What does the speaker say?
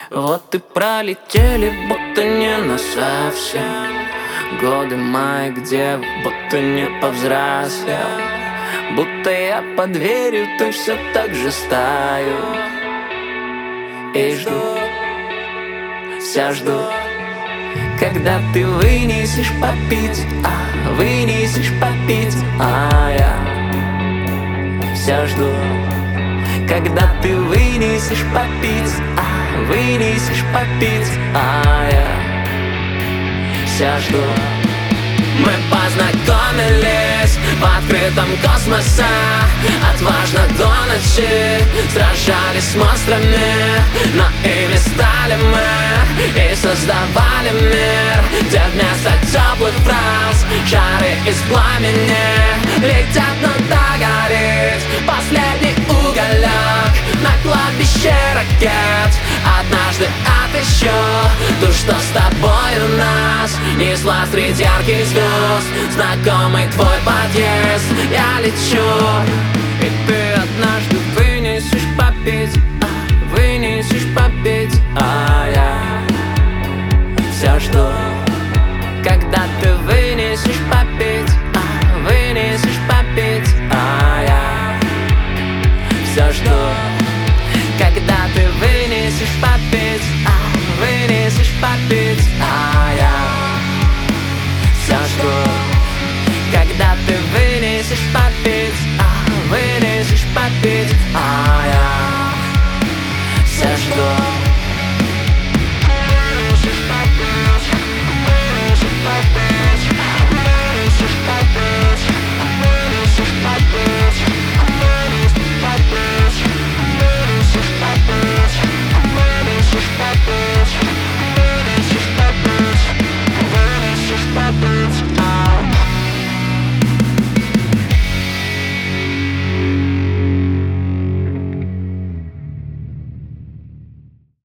Вот и пролетели, будто не насовсем годы моих дев, будто не повзрослел. Будто я под дверью, ты все так же стою и жду, вся жду, когда ты вынесешь попить, вынесешь попить, я вся жду, когда ты вынесешь попить, вынесешь попить, я вся жду. Мы познакомились в открытом космосе, отважно до ночи сражались с монстрами, но ими стали мы и создавали мир, где вместо теплых фраз шары из пламени летят, но догорит последний уголек на кладбище ракет. Однажды отыщу ту, что с тобой у нас несла среди ярких звезд, знакомый твой подъезд. Я лечу, и ты однажды вынесешь попить,